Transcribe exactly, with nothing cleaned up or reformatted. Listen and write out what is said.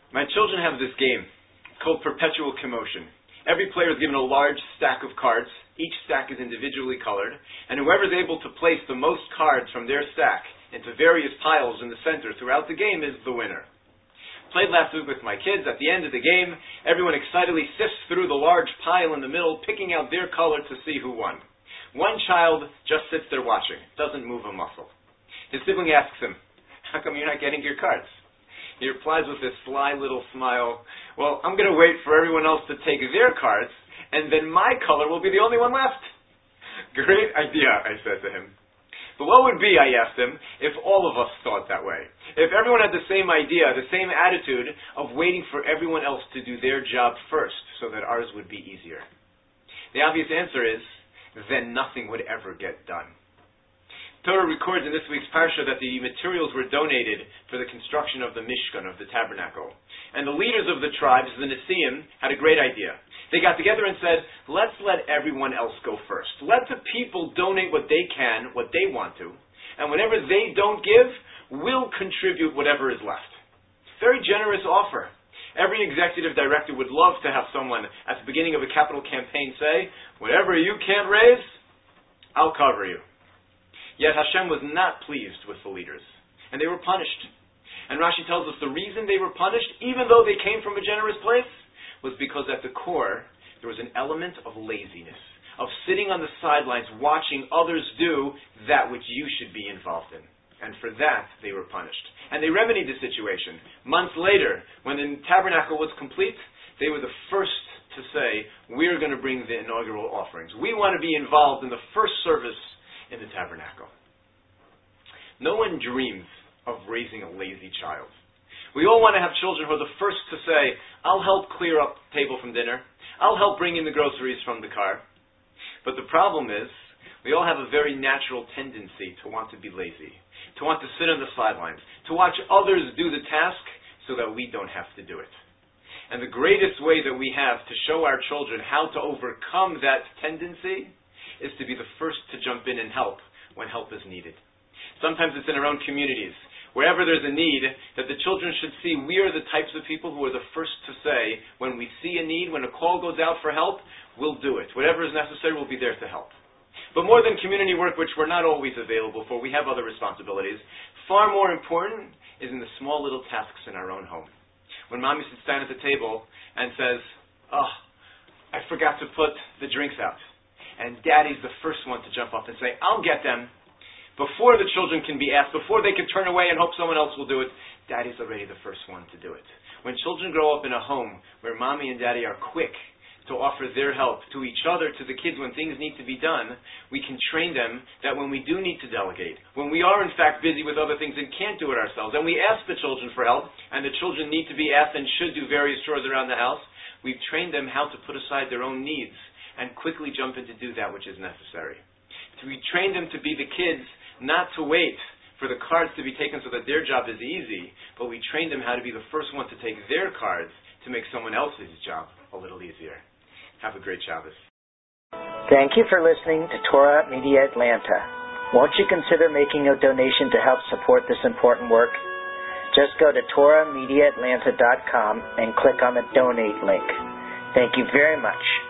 My children have this game. It's called Perpetual Commotion. Every player is given a large stack of cards. Each stack is individually colored, and whoever is able to place the most cards from their stack into various piles in the center throughout the game is the winner. Played last week with my kids. At the end of the game, everyone excitedly sifts through the large pile in the middle, picking out their color to see who won. One child just sits there watching, doesn't move a muscle. His sibling asks him, "How come you're not getting your cards?" He replies with this sly little smile, "Well, I'm going to wait for everyone else to take their cards, and then my color will be the only one left." "Great idea," I said to him. But what would be, I asked him, if all of us thought that way? If everyone had the same idea, the same attitude of waiting for everyone else to do their job first so that ours would be easier? The obvious answer is, then nothing would ever get done. Torah records in this week's parsha that the materials were donated for the construction of the Mishkan, of the tabernacle. And the leaders of the tribes, the Nesiim, had a great idea. They got together and said, let's let everyone else go first. Let the people donate what they can, what they want to, and whatever they don't give, we'll contribute whatever is left. Very generous offer. Every executive director would love to have someone at the beginning of a capital campaign say, whatever you can't raise, I'll cover you. Yet Hashem was not pleased with the leaders, and they were punished. And Rashi tells us the reason they were punished, even though they came from a generous place, was because at the core, there was an element of laziness, of sitting on the sidelines watching others do that which you should be involved in. And for that, they were punished. And they remedied the situation. Months later, when the tabernacle was complete, they were the first to say, we're going to bring the inaugural offerings. We want to be involved in the first service in the tabernacle. No one dreams of raising a lazy child. We all want to have children who are the first to say, I'll help clear up the table from dinner. I'll help bring in the groceries from the car. But the problem is, we all have a very natural tendency to want to be lazy, to want to sit on the sidelines, to watch others do the task so that we don't have to do it. And the greatest way that we have to show our children how to overcome that tendency is to be the first to jump in and help when help is needed. Sometimes it's in our own communities. Wherever there's a need, that the children should see we are the types of people who are the first to say, when we see a need, when a call goes out for help, we'll do it. Whatever is necessary, we'll be there to help. But more than community work, which we're not always available for, we have other responsibilities. Far more important is in the small little tasks in our own home. When mommy sits down at the table and says, oh, I forgot to put the drinks out. And daddy's the first one to jump up and say, I'll get them. Before the children can be asked, before they can turn away and hope someone else will do it, daddy's already the first one to do it. When children grow up in a home where mommy and daddy are quick to offer their help to each other, to the kids when things need to be done, we can train them that when we do need to delegate, when we are in fact busy with other things and can't do it ourselves, and we ask the children for help, and the children need to be asked and should do various chores around the house, we've trained them how to put aside their own needs and quickly jump in to do that which is necessary. We train them to be the kids, not to wait for the cards to be taken so that their job is easy, but we train them how to be the first one to take their cards to make someone else's job a little easier. Have a great Shabbos. Thank you for listening to Torah Media Atlanta. Won't you consider making a donation to help support this important work? Just go to torah media atlanta dot com and click on the donate link. Thank you very much.